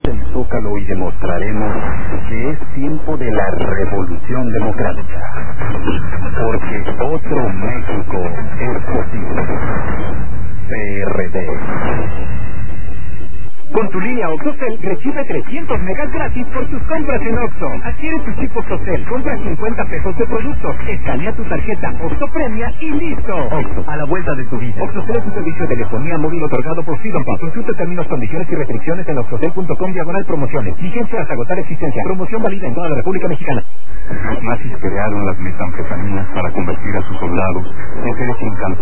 el Zócalo y demostraremos que es tiempo de la revolución democrática. Porque otro México es posible. PRD. Con tu línea OXXOCEL recibe 300 megas gratis por tus compras en Oxxo. Adquiere tu chip OXXOCEL, compra 50 pesos de productos, escanea tu tarjeta OXXO Premia y listo. Oxxo, a la vuelta de tu vida. OXXOCEL es un servicio de telefonía móvil otorgado por Freedom Pop. Consulta términos, condiciones y restricciones en oxxocel.com/promociones. Vigencia hasta agotar existencia. Promoción válida en toda la República Mexicana. Los nazis crearon las metanfetaminas para convertir a sus soldados en seres incansables.